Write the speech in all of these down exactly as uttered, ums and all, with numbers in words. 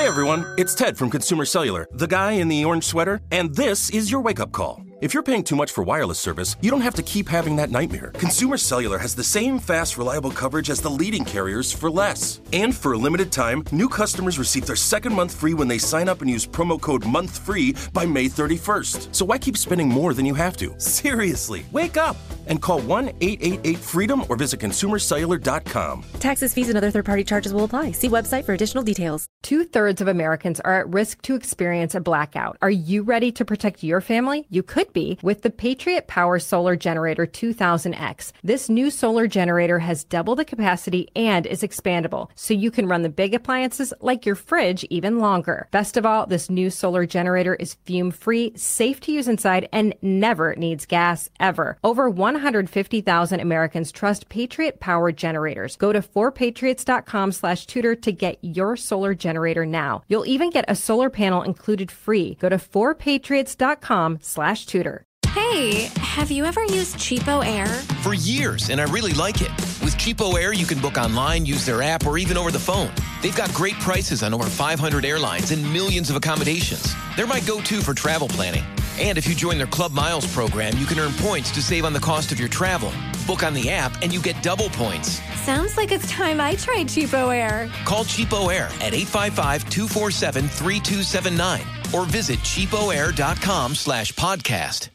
Hey everyone, it's Ted from Consumer Cellular, the guy in the orange sweater, and this is your wake-up call. If you're paying too much for wireless service, you don't have to keep having that nightmare. Consumer Cellular has the same fast, reliable coverage as the leading carriers for less. And for a limited time, new customers receive their second month free when they sign up and use promo code MONTHFREE by May thirty-first. So why keep spending more than you have to? Seriously, wake up and call one eight eight eight FREEDOM or visit consumer cellular dot com. Taxes, fees, and other third-party charges will apply. See website for additional details. Two-thirds of Americans are at risk to experience a blackout. Are you ready to protect your family? You could be with the Patriot Power Solar Generator two thousand X. This new solar generator has double the capacity and is expandable, so you can run the big appliances like your fridge even longer. Best of all, this new solar generator is fume-free, safe to use inside, and never needs gas, ever. Over one hundred fifty thousand Americans trust Patriot Power generators. Go to four patriots dot com slash tutor to get your solar generator now. You'll even get a solar panel included free. Go to four patriots dot com slash tutor. Hey, have you ever used Cheapo Air? For years, and I really like it. With Cheapo Air, you can book online, use their app, or even over the phone. They've got great prices on over five hundred airlines and millions of accommodations. They're my go-to for travel planning. And if you join their Club Miles program, you can earn points to save on the cost of your travel. Book on the app, and you get double points. Sounds like it's time I tried Cheapo Air. Call Cheapo Air at eight five five, two four seven, three two seven nine or visit cheapo air dot com slash podcast.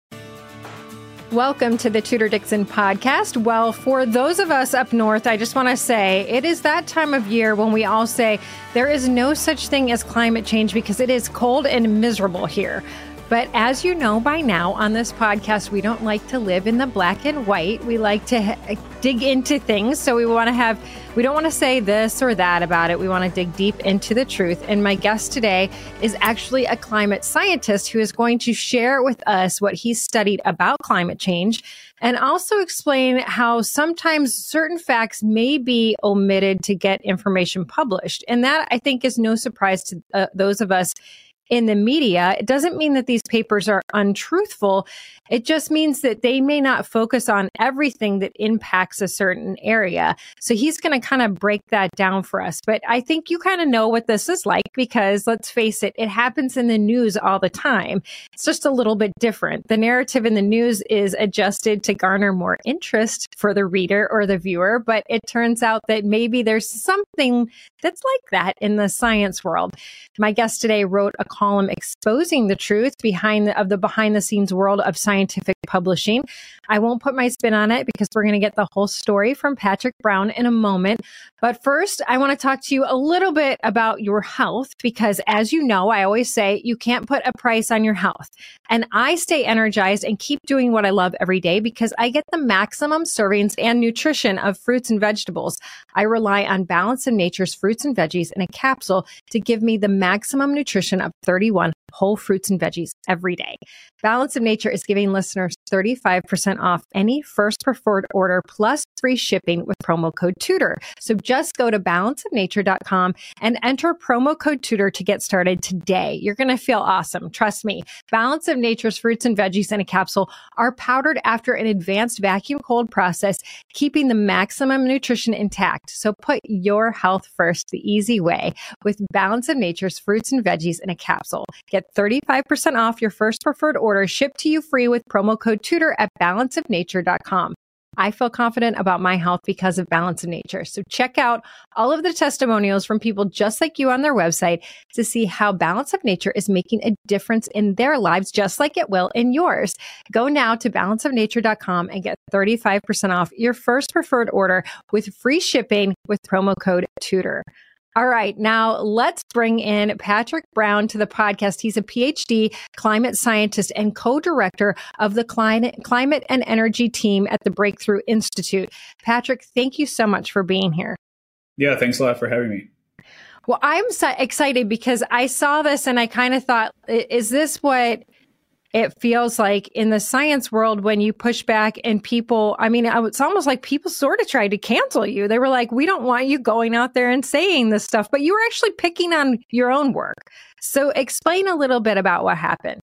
Welcome to the Tudor Dixon podcast. Well, for those of us up north, I just want to say it is that time of year when we all say there is no such thing as climate change because it is cold and miserable here. But as you know by now, on this podcast, we don't like to live in the black and white. We like to ha- dig into things. So we want to have, we don't want to say this or that about it. We want to dig deep into the truth. And my guest today is actually a climate scientist who is going to share with us what he's studied about climate change and also explain how sometimes certain facts may be omitted to get information published. And that, I think, is no surprise to uh, those of us in the media. It doesn't mean that these papers are untruthful. It just means that they may not focus on everything that impacts a certain area. So he's going to kind of break that down for us. But I think you kind of know what this is like because, let's face it, it happens in the news all the time. It's just a little bit different. The narrative in the news is adjusted to garner more interest for the reader or the viewer, but it turns out that maybe there's something that's like that in the science world. My guest today wrote a column exposing the truth behind the, of the behind-the-scenes world of scientific publishing. I won't put my spin on it because we're going to get the whole story from Patrick Brown in a moment. But first, I want to talk to you a little bit about your health because, as you know, I always say you can't put a price on your health. And I stay energized and keep doing what I love every day because I get the maximum servings and nutrition of fruits and vegetables. I rely on Balance of Nature's fruits and veggies in a capsule to give me the maximum nutrition of thirty-one whole fruits and veggies every day. Balance of Nature is giving listeners thirty-five percent off any first preferred order plus free shipping with promo code TUDOR. So just go to balance of nature dot com and enter promo code TUDOR to get started today. You're going to feel awesome. Trust me. Balance of Nature's fruits and veggies in a capsule are powdered after an advanced vacuum cold process, keeping the maximum nutrition intact. So put your health first the easy way with Balance of Nature's fruits and veggies in a capsule. Get thirty-five percent off your first preferred order shipped to you free with promo code TUDOR at balance of nature dot com. I feel confident about my health because of Balance of Nature. So check out all of the testimonials from people just like you on their website to see how Balance of Nature is making a difference in their lives, just like it will in yours. Go now to balance of nature dot com and get thirty-five percent off your first preferred order with free shipping with promo code TUDOR. All right, now let's bring in Patrick Brown to the podcast. He's a P H D climate scientist and co-director of the climate, climate and energy team at the Breakthrough Institute. Patrick, thank you so much for being here. Yeah, thanks a lot for having me. Well, I'm so excited because I saw this and I kind of thought, is this what it feels like in the science world when you push back and people, I mean, it's almost like people sort of tried to cancel you. They were like, we don't want you going out there and saying this stuff, but you were actually picking on your own work. So explain a little bit about what happened.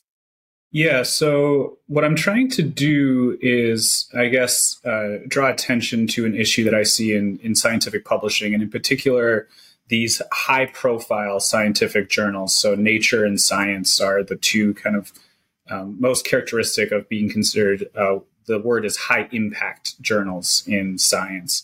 Yeah, so what I'm trying to do is, I guess, uh, draw attention to an issue that I see in, in scientific publishing, and in particular, these high profile scientific journals. So Nature and Science are the two kind of um, most characteristic of being considered, uh, the word is high impact journals in science.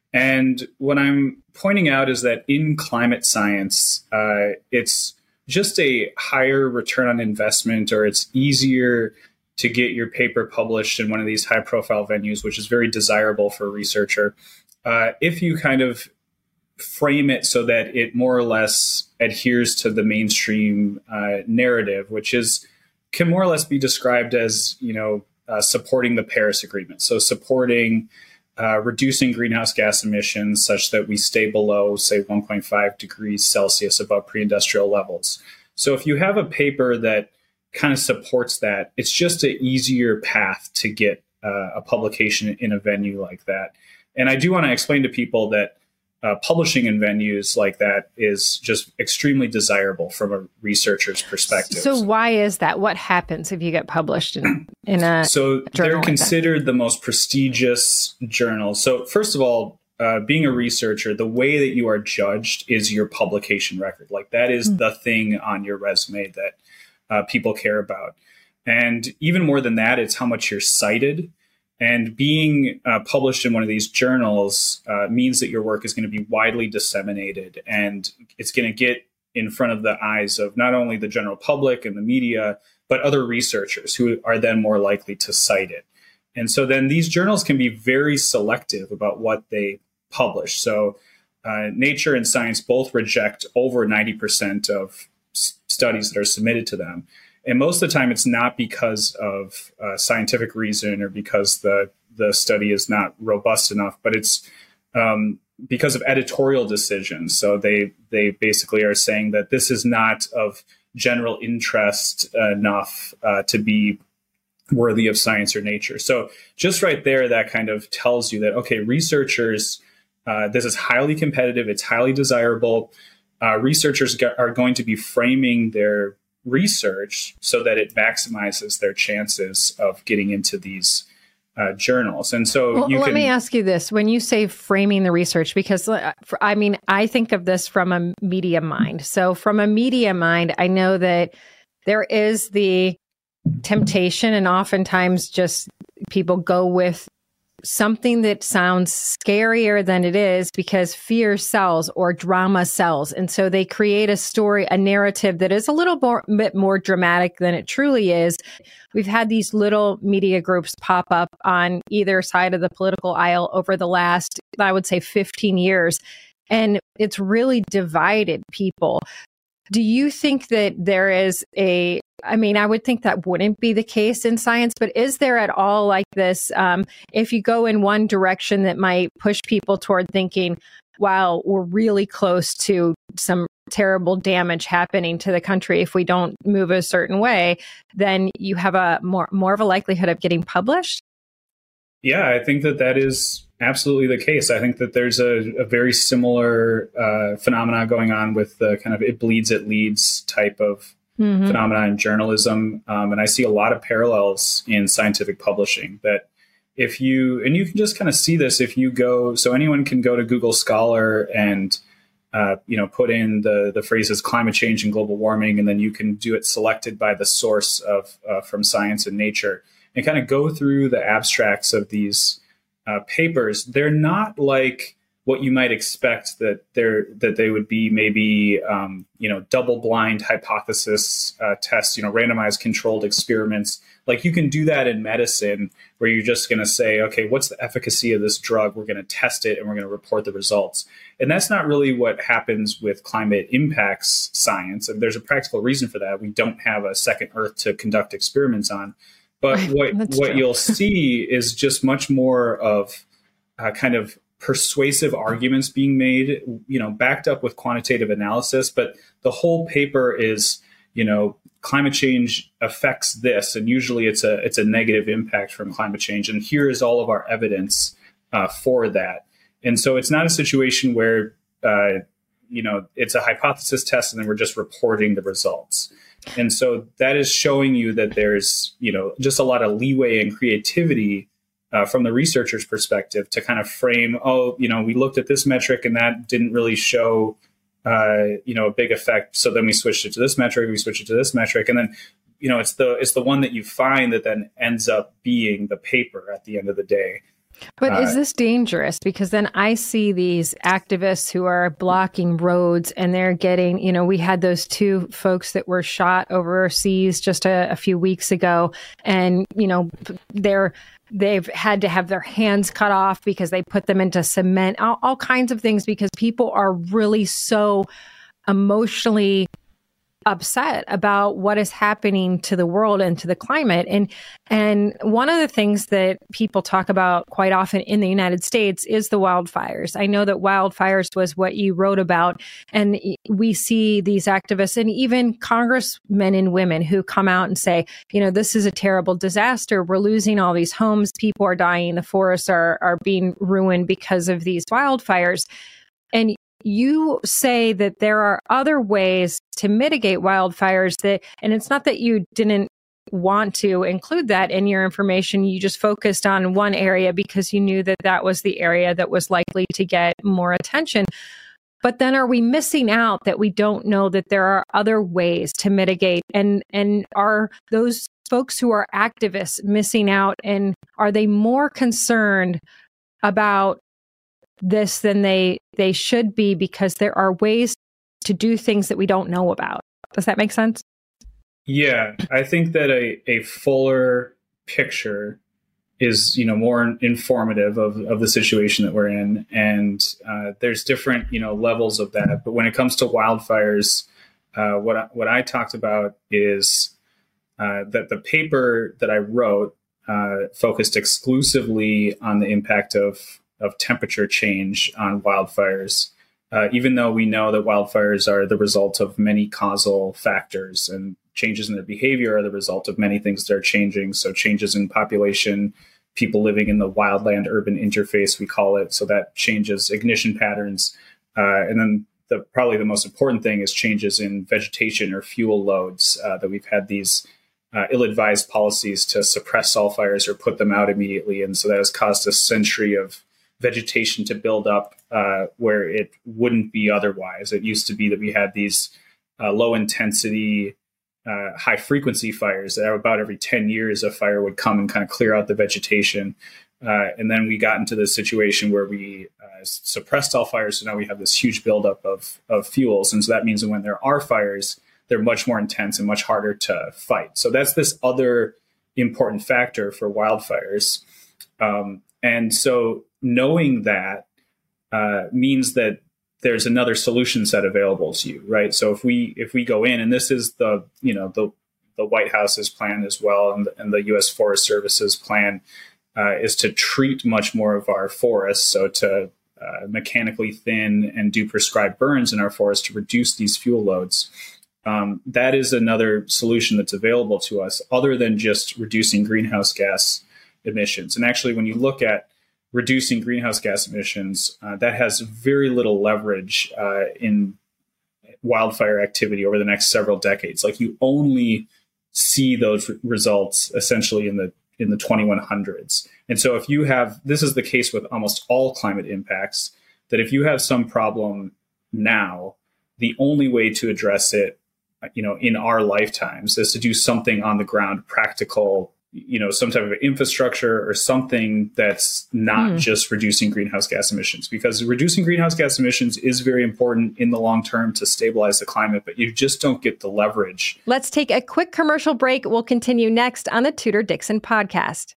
And what I'm pointing out is that in climate science, uh, it's just a higher return on investment, or it's easier to get your paper published in one of these high profile venues, which is very desirable for a researcher. Uh, if you kind of frame it so that it more or less adheres to the mainstream uh, narrative, which is can more or less be described as, you know, uh, supporting the Paris Agreement. So supporting uh, reducing greenhouse gas emissions such that we stay below, say, one point five degrees Celsius above pre-industrial levels. So if you have a paper that kind of supports that, it's just an easier path to get uh, a publication in a venue like that. And I do want to explain to people that Uh, publishing in venues like that is just extremely desirable from a researcher's perspective. So why is that? What happens if you get published in, in a So journal they're like considered the most prestigious journals. So first of all, uh, being a researcher, the way that you are judged is your publication record. Like that is mm. the thing on your resume that uh, people care about. And even more than that, it's how much you're cited. And being uh, published in one of these journals uh, means that your work is going to be widely disseminated, and it's going to get in front of the eyes of not only the general public and the media, but other researchers who are then more likely to cite it. And so then these journals can be very selective about what they publish. So uh, Nature and Science both reject over ninety percent of s- studies that are submitted to them. And most of the time, it's not because of uh, scientific reason or because the the study is not robust enough, but it's um, because of editorial decisions. So they they basically are saying that this is not of general interest enough uh, to be worthy of Science or Nature. So just right there, that kind of tells you that, okay, researchers, uh, this is highly competitive. It's highly desirable. Uh, researchers go- are going to be framing their research so that it maximizes their chances of getting into these uh, journals. And so well, you let can, me ask you this. When you say framing the research, because uh, for, I mean, I think of this from a media mind. So from a media mind, I know that there is the temptation, and oftentimes just people go with something that sounds scarier than it is because fear sells or drama sells. And so they create a story, a narrative that is a little more, bit more dramatic than it truly is. We've had these little media groups pop up on either side of the political aisle over the last, I would say, fifteen years. And it's really divided people. Do you think that there is a, I mean, I would think that wouldn't be the case in science, but is there at all like this, um, if you go in one direction that might push people toward thinking, wow, we're really close to some terrible damage happening to the country if we don't move a certain way, then you have a more, more of a likelihood of getting published? Yeah, I think that that is absolutely the case. I think that there's a, a very similar uh, phenomena going on with the kind of it bleeds, it leads type of mm-hmm. phenomena in journalism. Um, and I see a lot of parallels in scientific publishing that if you, and you can just kind of see this if you go, so anyone can go to Google Scholar and, uh, you know, put in the, the phrases climate change and global warming, and then you can do it selected by the source of uh, from Science and Nature and kind of go through the abstracts of these uh, papers. They're not like what you might expect that they're that they would be maybe um, you know double blind hypothesis uh, tests, you know randomized controlled experiments. Like you can do that in medicine where you're just going to say, okay, what's the efficacy of this drug? We're going to test it and we're going to report the results. And that's not really what happens with climate impacts science. And there's a practical reason for that. We don't have a second Earth to conduct experiments on. But what what you'll see is just much more of uh, kind of persuasive arguments being made, you know, backed up with quantitative analysis. But the whole paper is, you know, climate change affects this, and usually it's a it's a negative impact from climate change. And here is all of our evidence uh, for that. And so it's not a situation where, uh, you know, it's a hypothesis test and then we're just reporting the results. And so that is showing you that there's, you know, just a lot of leeway and creativity uh, from the researcher's perspective to kind of frame, oh, you know, we looked at this metric and that didn't really show uh, you know, a big effect. So then we switched it to this metric, we switched it to this metric. And then, you know, it's the, it's the one that you find that then ends up being the paper at the end of the day. But Uh, is this dangerous? Because then I see these activists who are blocking roads and they're getting, you know, we had those two folks that were shot overseas just a, a few weeks ago. And, you know, they're, they've had to have their hands cut off because they put them into cement, all, all kinds of things, because people are really so emotionally upset about what is happening to the world and to the climate. And and one of the things that people talk about quite often in the United States is the wildfires. I know that wildfires was what you wrote about, and we see these activists and even congressmen and women who come out and say, you know, this is a terrible disaster. We're losing all these homes. People are dying. The forests are are being ruined because of these wildfires. And you say that there are other ways to mitigate wildfires that, and it's not that you didn't want to include that in your information. You just focused on one area because you knew that that was the area that was likely to get more attention. But then are we missing out that we don't know that there are other ways to mitigate? And, and are those folks who are activists missing out? And are they more concerned about this than they they should be because there are ways to do things that we don't know about? Does that make sense? Yeah, I think that a, a fuller picture is, you know, more informative of, of the situation that we're in. And uh, there's different, you know, levels of that. But when it comes to wildfires, uh, what, I, what I talked about is uh, that the paper that I wrote uh, focused exclusively on the impact of of temperature change on wildfires, uh, even though we know that wildfires are the result of many causal factors, and changes in their behavior are the result of many things that are changing. So changes in population, people living in the wildland urban interface, we call it. So that changes ignition patterns. Uh, and then the probably the most important thing is changes in vegetation or fuel loads, uh, that we've had these uh, ill-advised policies to suppress all fires or put them out immediately. And so that has caused a century of vegetation to build up uh, where it wouldn't be otherwise. It used to be that we had these uh, low intensity, uh, high frequency fires that about every ten years a fire would come and kind of clear out the vegetation. Uh, and then we got into this situation where we uh, suppressed all fires. So now we have this huge buildup of, of fuels. And so that means that when there are fires, they're much more intense and much harder to fight. So that's this other important factor for wildfires. Um, and so knowing that uh, means that there's another solution set available to you, right? So if we if we go in, and this is the you know the the White House's plan as well, and the, and the U S Forest Service's plan uh, is to treat much more of our forests, so to uh, mechanically thin and do prescribed burns in our forests to reduce these fuel loads. Um, that is another solution that's available to us, other than just reducing greenhouse gas emissions. And actually, when you look at reducing greenhouse gas emissions, uh, that has very little leverage uh, in wildfire activity over the next several decades. Like, you only see those re- results essentially in the in the twenty-one hundreds. And so if you have, this is the case with almost all climate impacts, that if you have some problem now, the only way to address it, you know, in our lifetimes is to do something on the ground, practical, you know, some type of infrastructure or something that's not mm. just reducing greenhouse gas emissions, because reducing greenhouse gas emissions is very important in the long term to stabilize the climate, but you just don't get the leverage. Let's take a quick commercial break. We'll continue next on the Tudor Dixon podcast.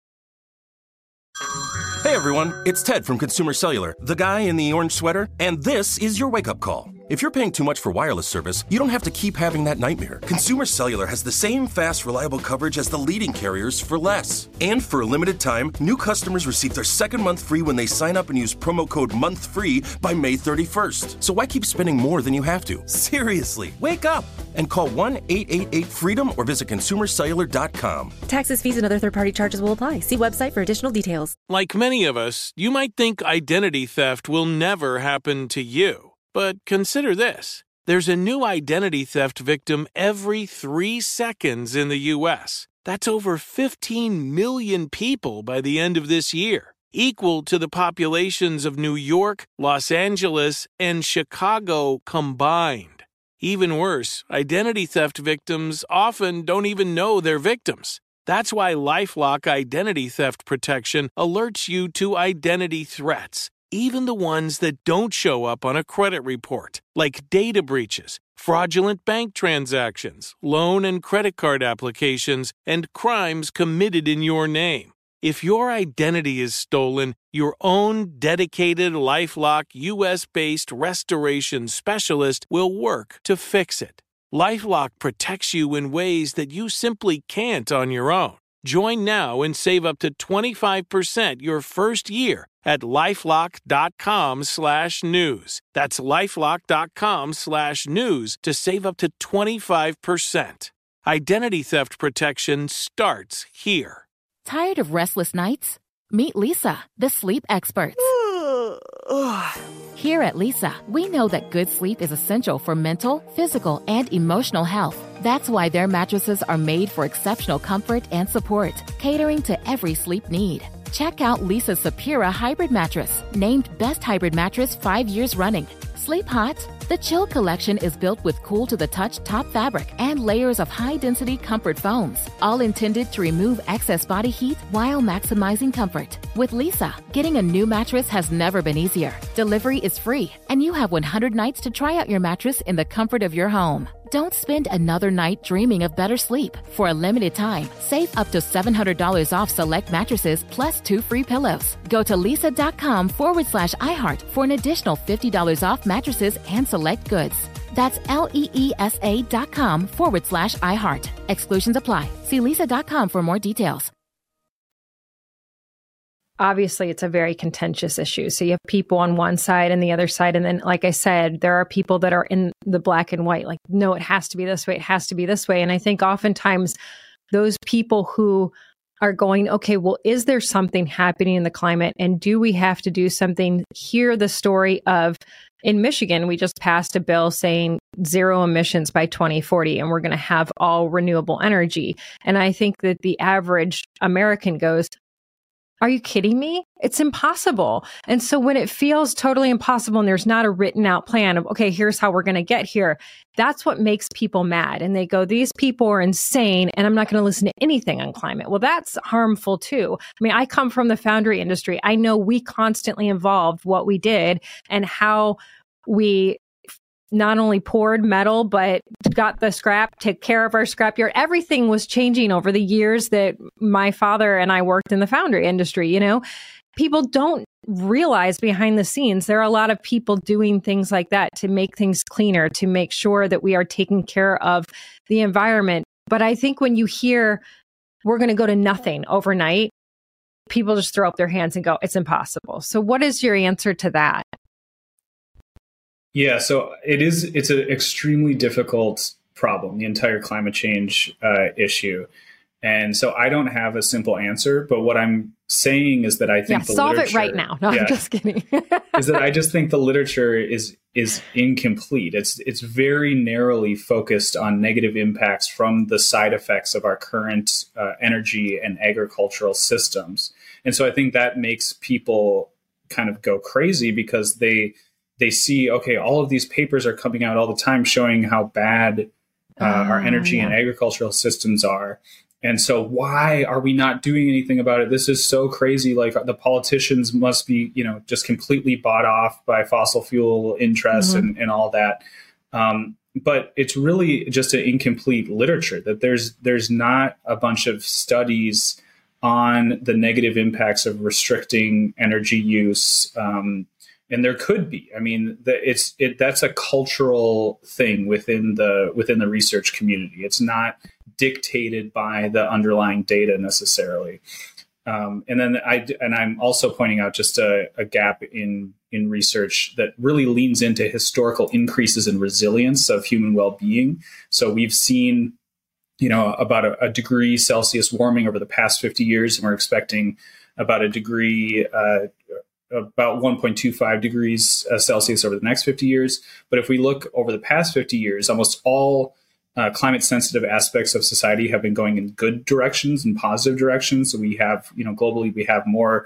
Hey everyone, it's Ted from Consumer Cellular, the guy in the orange sweater, and this is your wake-up call. If you're paying too much for wireless service, you don't have to keep having that nightmare. Consumer Cellular has the same fast, reliable coverage as the leading carriers for less. And for a limited time, new customers receive their second month free when they sign up and use promo code MONTHFREE by May thirty-first. So why keep spending more than you have to? Seriously, wake up and call one eight eight eight FREEDOM or visit consumer cellular dot com. Taxes, fees, and other third-party charges will apply. See website for additional details. Like many of us, you might think identity theft will never happen to you. But consider this. There's a new identity theft victim every three seconds in the U S. That's over fifteen million people by the end of this year. equal to the populations of New York, Los Angeles, and Chicago combined. Even worse, identity theft victims often don't even know they're victims. That's why LifeLock Identity Theft Protection alerts you to identity threats, even the ones that don't show up on a credit report, like data breaches, fraudulent bank transactions, loan and credit card applications, and crimes committed in your name. If your identity is stolen, your own dedicated LifeLock U S-based restoration specialist will work to fix it. LifeLock protects you in ways that you simply can't on your own. Join now and save up to twenty-five percent your first year at LifeLock.com slash news. That's LifeLock.com slash news to save up to twenty-five percent. Identity theft protection starts here. Tired of restless nights? Meet Leesa, the sleep experts. Here at Leesa, we know that good sleep is essential for mental, physical, and emotional health. That's why their mattresses are made for exceptional comfort and support, catering to every sleep need. Check out Leesa's Sapira Hybrid Mattress, named Best Hybrid Mattress five years running. Sleep hot? The Chill Collection is built with cool-to-the-touch top fabric and layers of high-density comfort foams, all intended to remove excess body heat while maximizing comfort. With Leesa, getting a new mattress has never been easier. Delivery is free, and you have one hundred nights to try out your mattress in the comfort of your home. Don't spend another night dreaming of better sleep. For a limited time, save up to seven hundred dollars off select mattresses plus two free pillows. Go to Leesa.com forward slash iHeart for an additional fifty dollars off mattresses and select goods. That's L-E-E-S-A dot com forward slash iHeart. Exclusions apply. See Leesa dot com for more details. Obviously, it's a very contentious issue. So you have people on one side and the other side. And then, like I said, there are people that are in the black and white, like, no, it has to be this way. It has to be this way. And I think oftentimes those people who are going, okay, well, is there something happening in the climate? And do we have to do something? Hear the story of, in Michigan, we just passed a bill saying zero emissions by twenty forty, and we're going to have all renewable energy. And I think that the average American goes, are you kidding me? It's impossible. And so when it feels totally impossible and there's not a written out plan of, okay, here's how we're going to get here, that's what makes people mad. And they go, these people are insane and I'm not going to listen to anything on climate. Well, that's harmful too. I mean, I come from the foundry industry. I know we constantly evolved what we did and how we not only poured metal, but got the scrap, took care of our scrapyard. Everything was changing over the years that my father and I worked in the foundry industry. You know, people don't realize behind the scenes, there are a lot of people doing things like that to make things cleaner, to make sure that we are taking care of the environment. But I think when you hear we're going to go to nothing overnight, people just throw up their hands and go, it's impossible. So what is your answer to that? Yeah, so it is, it's an extremely difficult problem, the entire climate change uh, issue. And so I don't have a simple answer, but what I'm saying is that I think yeah, the solve literature, it right now. No, yeah, I'm just kidding. is that I just think the literature is is incomplete. It's it's very narrowly focused on negative impacts from the side effects of our current uh, energy and agricultural systems. And so I think that makes people kind of go crazy because they they see, okay, all of these papers are coming out all the time showing how bad uh, uh, our energy yeah. and agricultural systems are. And so why are we not doing anything about it? This is so crazy. Like the politicians must be, you know, just completely bought off by fossil fuel interests mm-hmm. and, and all that. Um, but it's really just an incomplete literature that there's there's not a bunch of studies on the negative impacts of restricting energy use. Um, and there could be. I mean, the, it's it that's a cultural thing within the within the research community. It's not dictated by the underlying data necessarily. Um, and then I and I'm also pointing out just a, a gap in in research that really leans into historical increases in resilience of human well-being. So we've seen, you know, about a, a degree Celsius warming over the past fifty years, and we're expecting about a degree, uh, about one point two five degrees uh, Celsius over the next fifty years. But if we look over the past fifty years, almost all Uh, climate sensitive aspects of society have been going in good directions and positive directions. So we have, you know, globally, we have more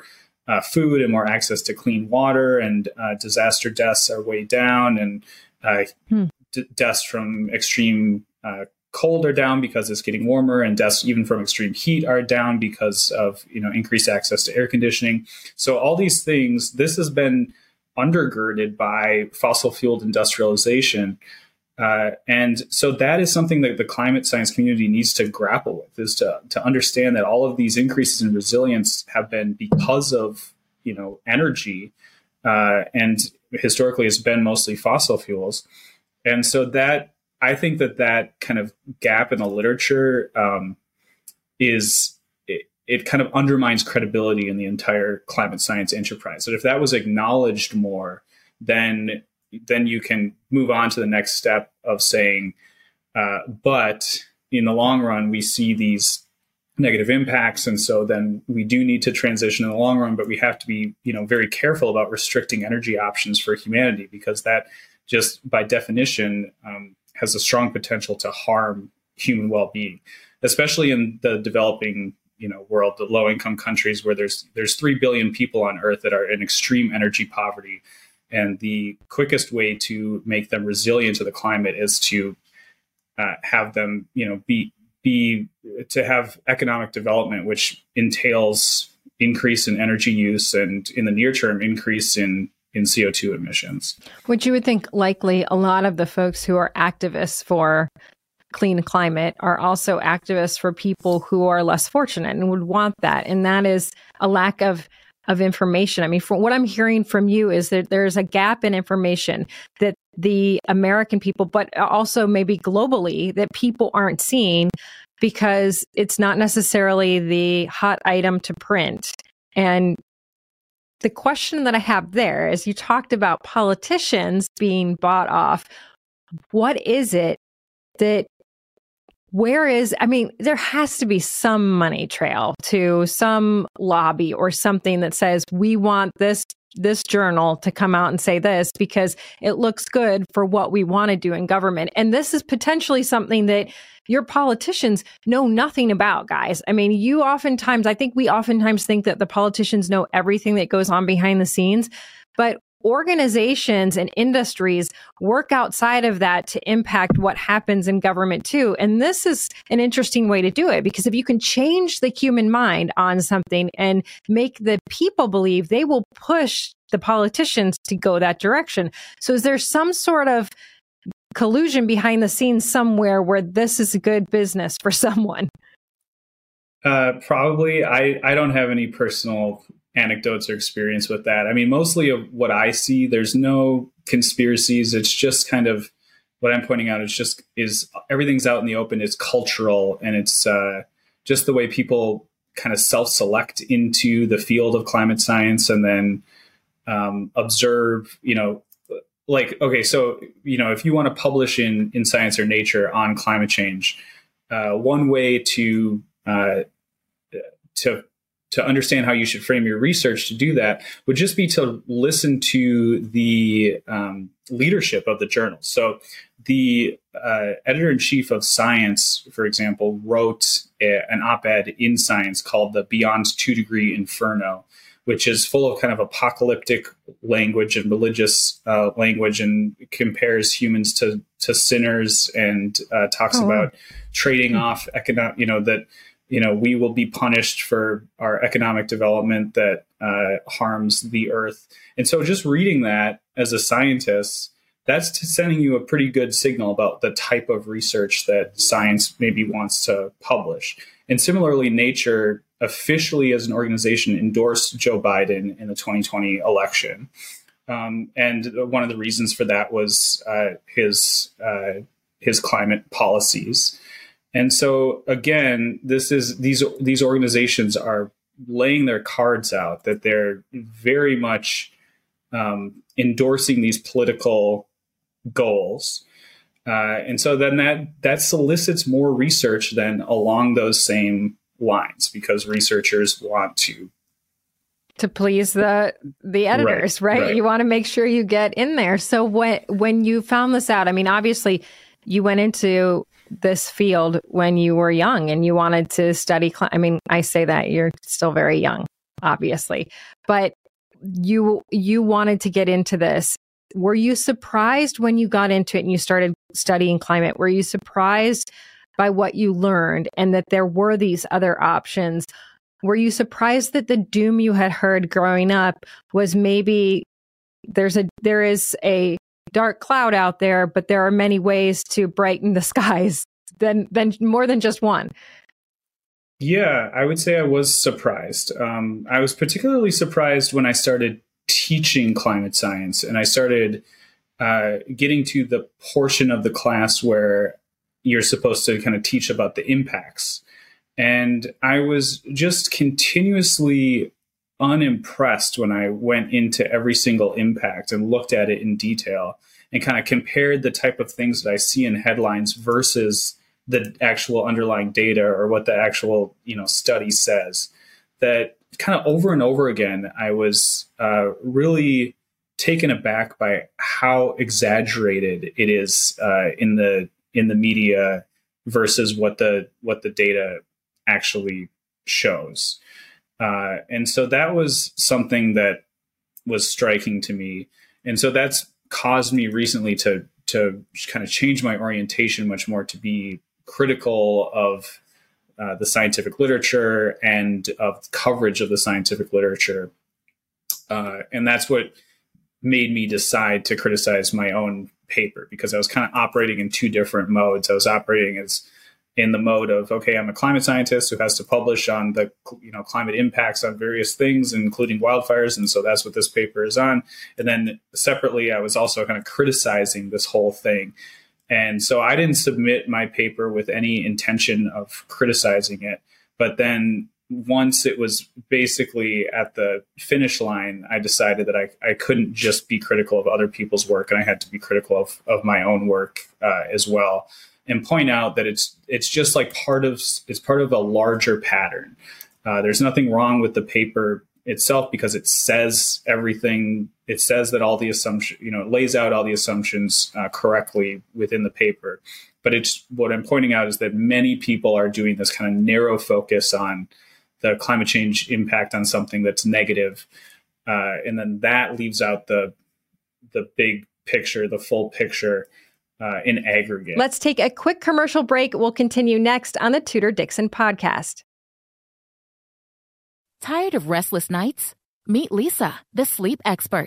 uh, food and more access to clean water, and uh, disaster deaths are way down, and uh, hmm. d- deaths from extreme uh, cold are down because it's getting warmer, and deaths even from extreme heat are down because of, you know, increased access to air conditioning. So all these things, this has been undergirded by fossil fueled industrialization. Uh, and so that is something that the climate science community needs to grapple with, is to, to understand that all of these increases in resilience have been because of, you know, energy, uh, and historically it's been mostly fossil fuels. And so that, I think that that kind of gap in the literature um, is, it, it kind of undermines credibility in the entire climate science enterprise. That if that was acknowledged more, then then you can move on to the next step of saying, uh, but in the long run, we see these negative impacts. And so then we do need to transition in the long run, but we have to be, you know, very careful about restricting energy options for humanity, because that just by definition um, has a strong potential to harm human well-being, especially in the developing, you know, world, the low-income countries where there's there's three billion people on Earth that are in extreme energy poverty. And the quickest way to make them resilient to the climate is to uh, have them, you know, be be to have economic development, which entails increase in energy use and, in the near term, increase in in C O two emissions. Which you would think likely a lot of the folks who are activists for clean climate are also activists for people who are less fortunate and would want that. And that is a lack of of information. I mean, from what I'm hearing from you is that there's a gap in information that the American people, but also maybe globally, that people aren't seeing because it's not necessarily the hot item to print. And the question that I have there is, you talked about politicians being bought off. What is it that Where is, I mean, there has to be some money trail to some lobby or something that says, we want this this journal to come out and say this because it looks good for what we want to do in government. And this is potentially something that your politicians know nothing about, guys. I mean, you oftentimes, I think we oftentimes think that the politicians know everything that goes on behind the scenes, but organizations and industries work outside of that to impact what happens in government too. And this is an interesting way to do it, because if you can change the human mind on something and make the people believe, they will push the politicians to go that direction. So is there some sort of collusion behind the scenes somewhere where this is a good business for someone? Uh, probably. I, I don't have any personal anecdotes or experience with that. I mean, mostly of what I see, there's no conspiracies. It's just kind of what I'm pointing out. It's just is everything's out in the open. It's cultural, and it's uh, just the way people kind of self-select into the field of climate science, and then um, observe, you know, like, okay, so, you know, if you want to publish in, in Science or Nature on climate change, uh, one way to uh, to to understand how you should frame your research to do that would just be to listen to the um, leadership of the journal. So the uh, editor-in-chief of Science, for example, wrote a, an op-ed in Science called the Beyond Two Degree Inferno, which is full of kind of apocalyptic language and religious uh, language, and compares humans to, to sinners, and uh, talks oh, about wow. trading mm-hmm. off economic, you know, that you know, we will be punished for our economic development that uh, harms the earth. And so just reading that as a scientist, that's sending you a pretty good signal about the type of research that science maybe wants to publish. And similarly, Nature officially as an organization endorsed Joe Biden in the twenty twenty election. Um, and one of the reasons for that was uh, his uh, his climate policies. And so, again, this is these these organizations are laying their cards out that they're very much um, endorsing these political goals. Uh, and so then that that solicits more research then along those same lines, because researchers want to to please the the editors, right? right? right. You want to make sure you get in there. So when when you found this out, I mean, obviously you went into this field when you were young and you wanted to study. Cl- I mean, I say that you're still very young, obviously, but you you wanted to get into this. Were you surprised when you got into it and you started studying climate? Were you surprised by what you learned and that there were these other options? Were you surprised that the doom you had heard growing up was maybe there's a there is a dark cloud out there, but there are many ways to brighten the skies than than more than just one? Yeah, I would say I was surprised. Um, I was particularly surprised when I started teaching climate science and I started uh, getting to the portion of the class where you're supposed to kind of teach about the impacts. And I was just continuously unimpressed when I went into every single impact and looked at it in detail and kind of compared the type of things that I see in headlines versus the actual underlying data or what the actual, you know, study says. That kind of over and over again, I was uh, really taken aback by how exaggerated it is uh, in the in the media versus what the what the data actually shows. Uh, and so that was something that was striking to me. And so that's caused me recently to to kind of change my orientation much more to be critical of uh, the scientific literature and of coverage of the scientific literature. Uh, and that's what made me decide to criticize my own paper, because I was kind of operating in two different modes. I was operating as in the mode of, okay, I'm a climate scientist who has to publish on the, you know, climate impacts on various things, including wildfires. And so that's what this paper is on. And then separately, I was also kind of criticizing this whole thing. And so I didn't submit my paper with any intention of criticizing it. But then once it was basically at the finish line, I decided that I, I couldn't just be critical of other people's work, and I had to be critical of, of my own work uh, as well, and point out that it's it's just like part of it's part of a larger pattern. Uh, there's nothing wrong with the paper itself because it says everything. It says that all the assumptions, you know, it lays out all the assumptions uh, correctly within the paper. But it's what I'm pointing out is that many people are doing this kind of narrow focus on the climate change impact on something that's negative, uh, and then that leaves out the the big picture, the full picture. Uh, in aggregate. Let's take a quick commercial break. We'll continue next on the Tudor Dixon podcast. Tired of restless nights? Meet Lisa, the sleep experts.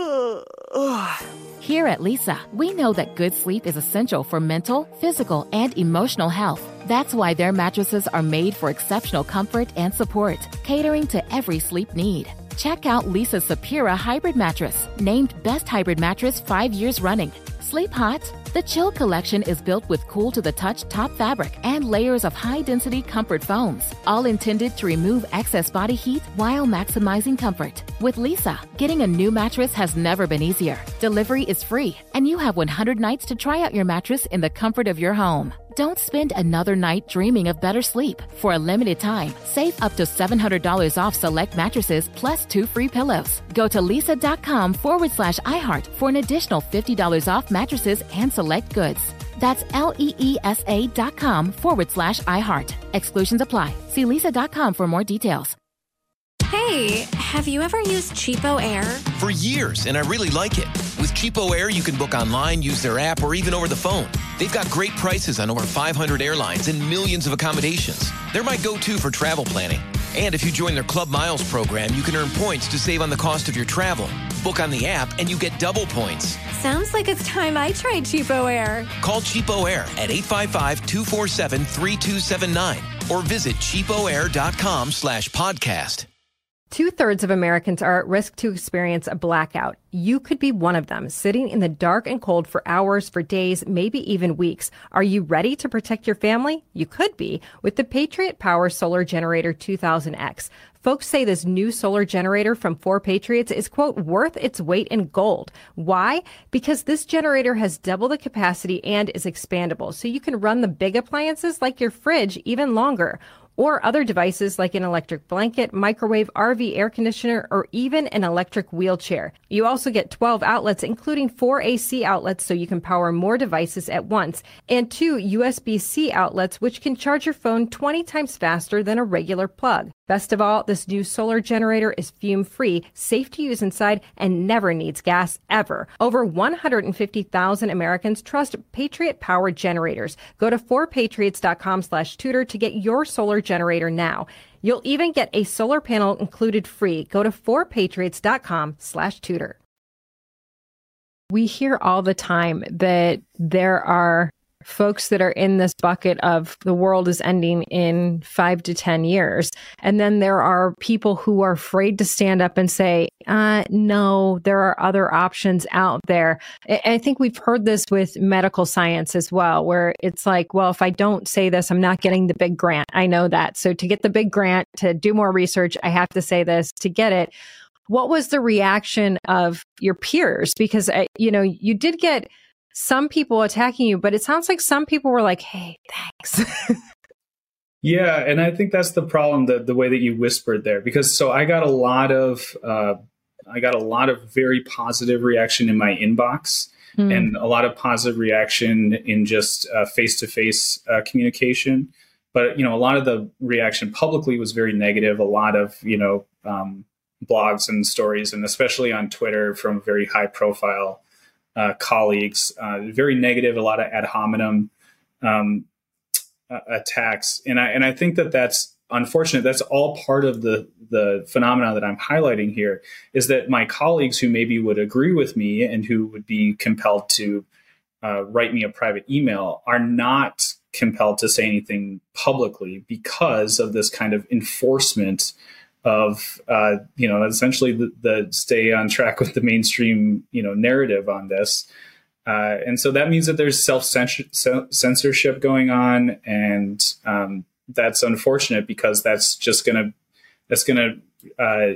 Here at Lisa, we know that good sleep is essential for mental, physical, and emotional health. That's why their mattresses are made for exceptional comfort and support, catering to every sleep need. Check out Lisa's Sapira Hybrid Mattress, named Best Hybrid Mattress five years running. Sleep hot? The Chill Collection is built with cool-to-the-touch top fabric and layers of high-density comfort foams, all intended to remove excess body heat while maximizing comfort. With Lisa, getting a new mattress has never been easier. Delivery is free, and you have one hundred nights to try out your mattress in the comfort of your home. Don't spend another night dreaming of better sleep. For a limited time, save up to seven hundred dollars off select mattresses plus two free pillows. Go to lisa.com forward slash iHeart for an additional fifty dollars off mattresses and select goods. That's L-E-E-S-A dot com forward slash iHeart. Exclusions apply. See lisa.com for more details. Hey, have you ever used Cheapo Air? For years, and I really like it. With Cheapo Air, you can book online, use their app, or even over the phone. They've got great prices on over five hundred airlines and millions of accommodations. They're my go-to for travel planning. And if you join their Club Miles program, you can earn points to save on the cost of your travel. Book on the app, and you get double points. Sounds like it's time I tried Cheapo Air. Call Cheapo Air at eight five five, two four seven, three two seven nine or visit cheapoair.com slash podcast. Two-thirds of Americans are at risk to experience a blackout. You could be one of them, sitting in the dark and cold for hours, for days, maybe even weeks. Are you ready to protect your family? You could be with the Patriot Power Solar Generator two thousand X. Folks say this new solar generator from four Patriots is, quote, worth its weight in gold. Why? Because this generator has double the capacity and is expandable, so you can run the big appliances like your fridge even longer, or other devices like an electric blanket, microwave, R V air conditioner, or even an electric wheelchair. You also get twelve outlets, including four A C outlets, so you can power more devices at once, and two U S B C outlets, which can charge your phone twenty times faster than a regular plug. Best of all, this new solar generator is fume-free, safe to use inside, and never needs gas ever. Over one hundred fifty thousand Americans trust Patriot Power generators. Go to four patriots dot com slash tutor to get your solar generator now. You'll even get a solar panel included free. Go to four patriots dot com slash tutor. We hear all the time that there are folks that are in this bucket of the world is ending in five to ten years. And then there are people who are afraid to stand up and say, uh, no, there are other options out there. I think we've heard this with medical science as well, where it's like, well, if I don't say this, I'm not getting the big grant. I know that. So to get the big grant, to do more research, I have to say this to get it. What was the reaction of your peers? Because, you know, you did get some people attacking you, but it sounds like some people were like, hey, thanks. Yeah. And I think that's the problem, the, the way that you whispered there, because so I got a lot of, uh, I got a lot of very positive reaction in my inbox mm. and a lot of positive reaction in just uh, face-to-face uh, communication. But, you know, a lot of the reaction publicly was very negative. A lot of, you know, um, blogs and stories, and especially on Twitter from very high profile Uh, colleagues, uh, very negative, a lot of ad hominem um, uh, attacks. And I, and I think that that's unfortunate. That's all part of the, the phenomena that I'm highlighting here, is that my colleagues who maybe would agree with me and who would be compelled to uh, write me a private email are not compelled to say anything publicly because of this kind of enforcement of, uh, you know, essentially the, the stay on track with the mainstream, you know, narrative on this. Uh, and so that means that there's self-censorship going on. And um, that's unfortunate, because that's just going to, that's going to uh,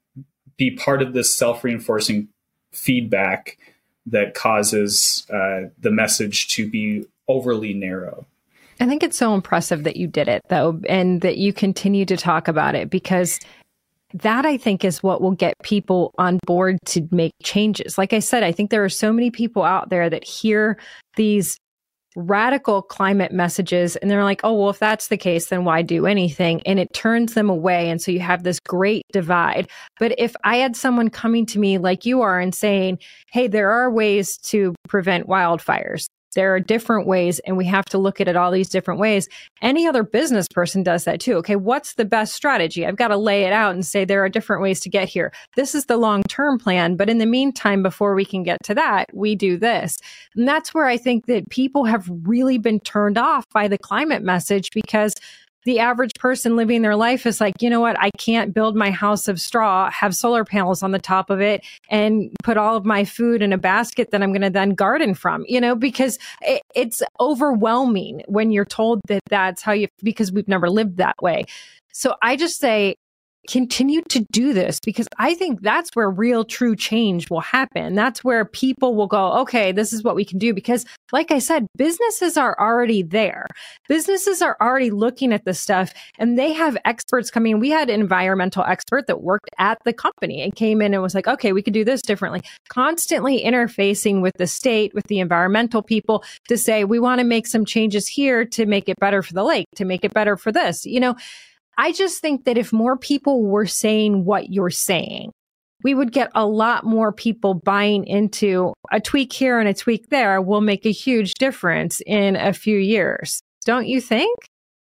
be part of this self-reinforcing feedback that causes uh, the message to be overly narrow. I think it's so impressive that you did it, though, and that you continue to talk about it, because that, I think, is what will get people on board to make changes. Like I said, I think there are so many people out there that hear these radical climate messages and they're like, oh, well, if that's the case, then why do anything? And it turns them away. And so you have this great divide. But if I had someone coming to me like you are and saying, hey, there are ways to prevent wildfires, there are different ways, and we have to look at it all these different ways. Any other business person does that too. Okay, what's the best strategy? I've got to lay it out and say there are different ways to get here. This is the long-term plan, but in the meantime, before we can get to that, we do this. And that's where I think that people have really been turned off by the climate message, because the average person living their life is like, you know what? I can't build my house of straw, have solar panels on the top of it, and put all of my food in a basket that I'm going to then garden from, you know, because it, it's overwhelming when you're told that that's how you, because we've never lived that way. So I just say, continue to do this, because I think that's where real true change will happen. That's where people will go, okay, this is what we can do. Because like I said, businesses are already there. Businesses are already looking at this stuff, and they have experts coming. We had an environmental expert that worked at the company and came in and was like, okay, we could do this differently. Constantly interfacing with the state, with the environmental people to say, we want to make some changes here to make it better for the lake, to make it better for this, you know. I just think that if more people were saying what you're saying, we would get a lot more people buying into a tweak here and a tweak there will make a huge difference in a few years. Don't you think?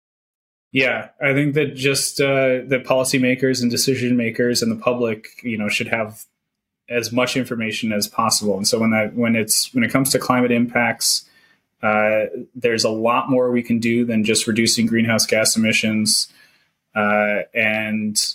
Yeah, I think that just uh, the policymakers and decision makers and the public, you know, should have as much information as possible. And so when that when it's when it comes to climate impacts, uh, there's a lot more we can do than just reducing greenhouse gas emissions. Uh, and,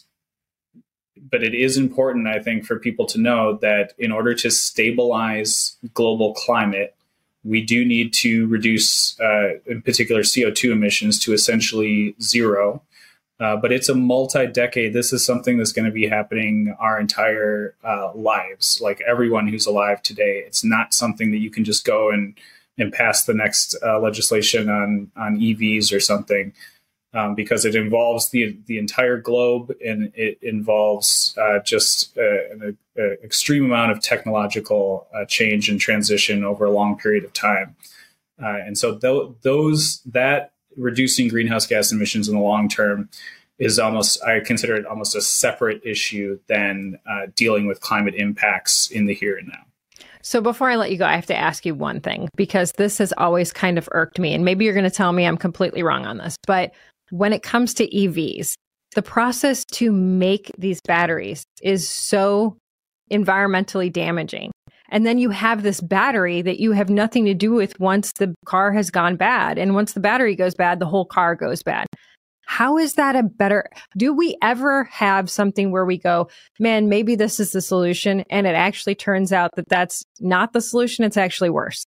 but it is important, I think, for people to know that in order to stabilize global climate, we do need to reduce, uh, in particular, C O two emissions to essentially zero. Uh, but it's a multi-decade. This is something that's going to be happening our entire uh, lives, like everyone who's alive today. It's not something that you can just go and, and pass the next uh, legislation on, on E Vs or something. Um, because it involves the the entire globe, and it involves uh, just uh, an a, a extreme amount of technological uh, change and transition over a long period of time. Uh, and so th- those that reducing greenhouse gas emissions in the long term is almost, I consider it almost a separate issue than uh, dealing with climate impacts in the here and now. So before I let you go, I have to ask you one thing, because this has always kind of irked me. And maybe you're going to tell me I'm completely wrong on this. But when it comes to E Vs, the process to make these batteries is so environmentally damaging. And then you have this battery that you have nothing to do with once the car has gone bad. And once the battery goes bad, the whole car goes bad. How is that a better, do we ever have something where we go, man, maybe this is the solution, and it actually turns out that that's not the solution, it's actually worse?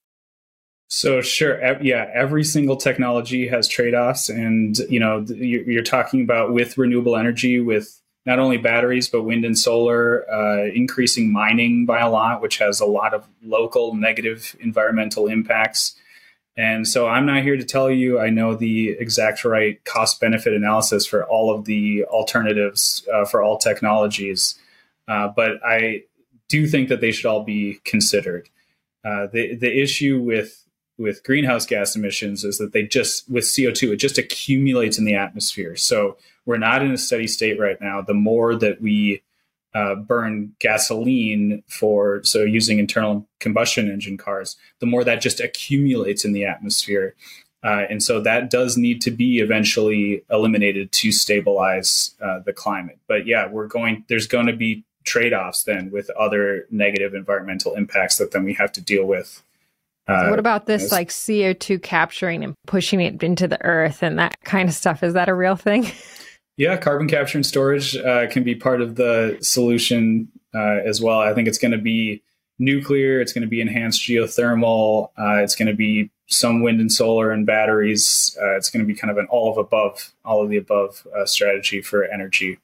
So sure, yeah, every single technology has trade-offs, and you know, you're talking about with renewable energy, with not only batteries, but wind and solar, uh, increasing mining by a lot, which has a lot of local negative environmental impacts. And so I'm not here to tell you I know the exact right cost benefit analysis for all of the alternatives uh, for all technologies. Uh, but I do think that they should all be considered. Uh, the, the issue with, with greenhouse gas emissions is that they just, with C O two, it just accumulates in the atmosphere. So we're not in a steady state right now. The more that we Uh, burn gasoline for, so using internal combustion engine cars, the more that just accumulates in the atmosphere. Uh, and so that does need to be eventually eliminated to stabilize uh, the climate. But yeah, we're going, there's going to be trade-offs then with other negative environmental impacts that then we have to deal with. Uh, so what about this, as, like C O two capturing and pushing it into the earth and that kind of stuff? Is that a real thing? Yeah, carbon capture and storage uh, can be part of the solution uh, as well. I think it's going to be nuclear. It's going to be enhanced geothermal. Uh, it's going to be some wind and solar and batteries. Uh, it's going to be kind of an all of above, all of the above uh, strategy for energy.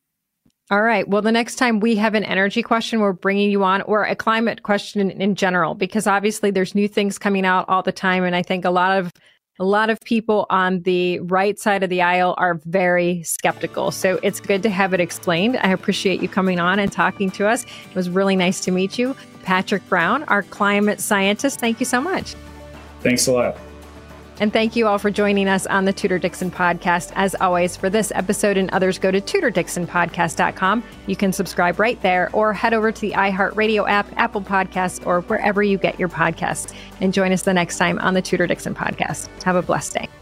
All right. Well, the next time we have an energy question, we're bringing you on, or a climate question in, in general, because obviously there's new things coming out all the time. And I think a lot of A lot of people on the right side of the aisle are very skeptical. So it's good to have it explained. I appreciate you coming on and talking to us. It was really nice to meet you. Patrick Brown, our climate scientist, thank you so much. Thanks a lot. And thank you all for joining us on the Tudor Dixon Podcast. As always, for this episode and others, go to tudor dixon podcast dot com. You can subscribe right there, or head over to the iHeartRadio app, Apple Podcasts, or wherever you get your podcasts. And join us the next time on the Tudor Dixon Podcast. Have a blessed day.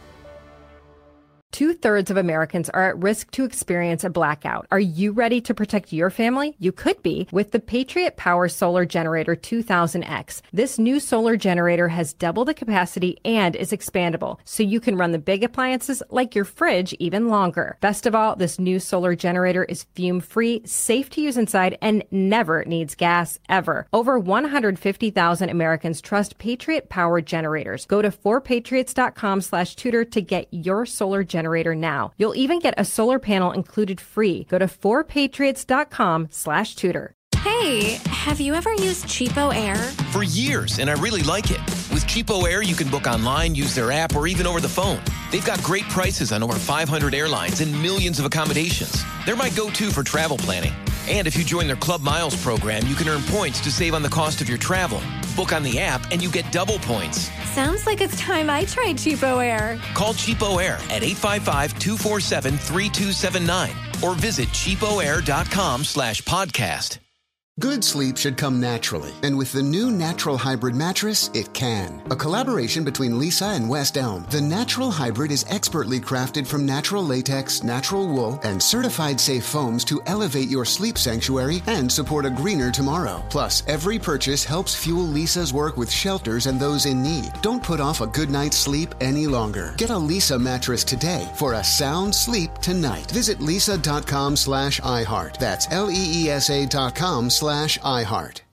Two-thirds of Americans are at risk to experience a blackout. Are you ready to protect your family? You could be with the Patriot Power Solar Generator two thousand X. This new solar generator has double the capacity and is expandable, so you can run the big appliances like your fridge even longer. Best of all, this new solar generator is fume-free, safe to use inside, and never needs gas, ever. Over one hundred fifty thousand Americans trust Patriot Power Generators. Go to four patriots dot com slash tutor to get your solar generator generator now. You'll even get a solar panel included free. Go to four patriots dot com slash tutor. Hey, have you ever used Cheapo Air? For years, and I really like it. With Cheapo Air, you can book online, use their app, or even over the phone. They've got great prices on over five hundred airlines and millions of accommodations. They're my go-to for travel planning. And if you join their Club Miles program, you can earn points to save on the cost of your travel. Book on the app, and you get double points. Sounds like it's time I tried Cheapo Air. Call Cheapo Air at eight five five, two four seven, three two seven nine or visit cheapo air dot com slash podcast. Good sleep should come naturally, and with the new Natural Hybrid mattress, it can. A collaboration between Lisa and West Elm, the Natural Hybrid is expertly crafted from natural latex, natural wool, and certified safe foams to elevate your sleep sanctuary and support a greener tomorrow. Plus, every purchase helps fuel Lisa's work with shelters and those in need. Don't put off a good night's sleep any longer. Get a Lisa mattress today for a sound sleep tonight. Visit lisa dot com slash iHeart. That's L E E S A dot com slash iHeart.